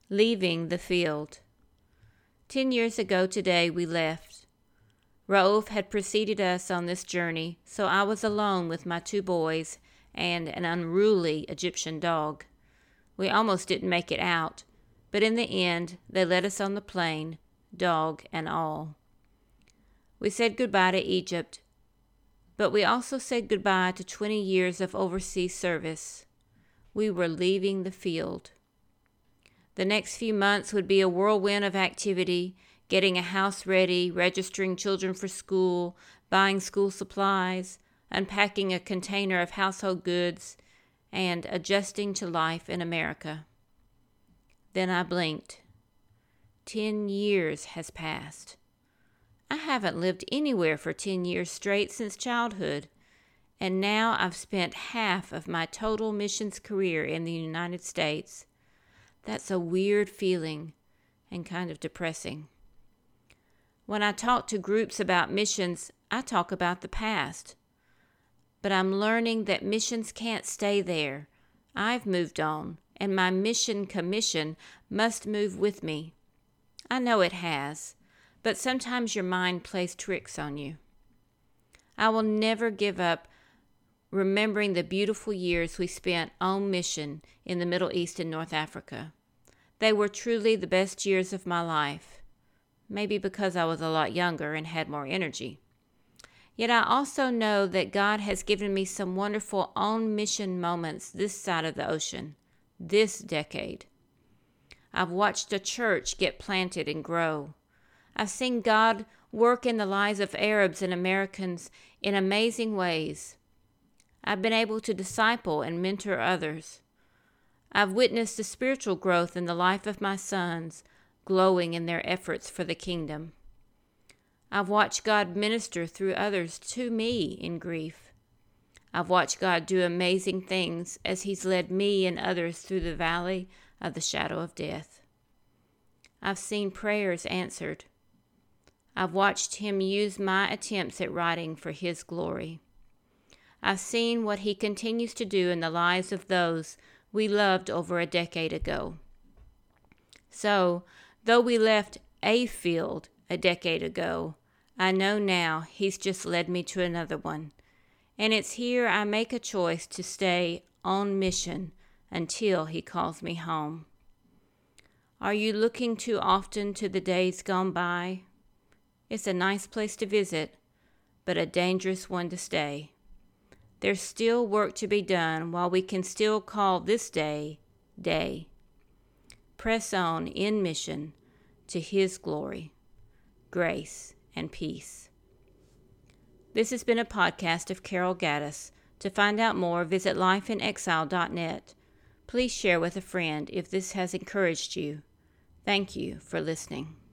Leaving the field. 10 years ago today we left. Raouf had preceded us on this journey, so I was alone with my 2 boys and an unruly Egyptian dog. We almost didn't make it out, but in the end they led us on the plain, dog and all. We said goodbye to Egypt, but we also said goodbye to 20 years of overseas service. We were leaving the field. The next few months would be a whirlwind of activity, getting a house ready, registering children for school, buying school supplies, unpacking a container of household goods, and adjusting to life in America. Then I blinked. 10 years has passed. I haven't lived anywhere for 10 years straight since childhood, and now I've spent half of my total missions career in the United States. That's a weird feeling and kind of depressing. When I talk to groups about missions, I talk about the past. But I'm learning that missions can't stay there. I've moved on, and my mission commission must move with me. I know it has, but sometimes your mind plays tricks on you. I will never give up remembering the beautiful years we spent on mission in the Middle East and North Africa. They were truly the best years of my life, maybe because I was a lot younger and had more energy. Yet I also know that God has given me some wonderful on-mission moments this side of the ocean, this decade. I've watched a church get planted and grow. I've seen God work in the lives of Arabs and Americans in amazing ways. I've been able to disciple and mentor others. I've witnessed the spiritual growth in the life of my sons, glowing in their efforts for the kingdom. I've watched God minister through others to me in grief. I've watched God do amazing things as He's led me and others through the valley of the shadow of death. I've seen prayers answered. I've watched Him use my attempts at writing for His glory. I've seen what He continues to do in the lives of those we loved over a decade ago. So, though we left a field a decade ago, I know now He's just led me to another one. And it's here I make a choice to stay on mission until He calls me home. Are you looking too often to the days gone by? It's a nice place to visit, but a dangerous one to stay. There's still work to be done while we can still call this day, day. Press on in mission to His glory, grace, and peace. This has been a podcast of Carol Gaddis. To find out more, visit lifeinexile.net. Please share with a friend if this has encouraged you. Thank you for listening.